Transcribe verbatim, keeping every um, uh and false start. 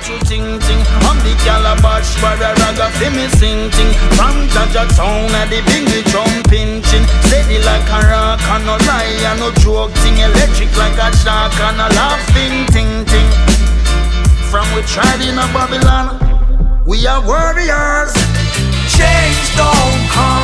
you ting ting. I'm the calabash for the ragga fi me sing ting. From Jaja town at the bingy jumping chin. Steady like a rock and no lie and no joke ting. Electric like a shark and a laughing ting ting. From we tried in a Babylon, we are warriors. Change don't come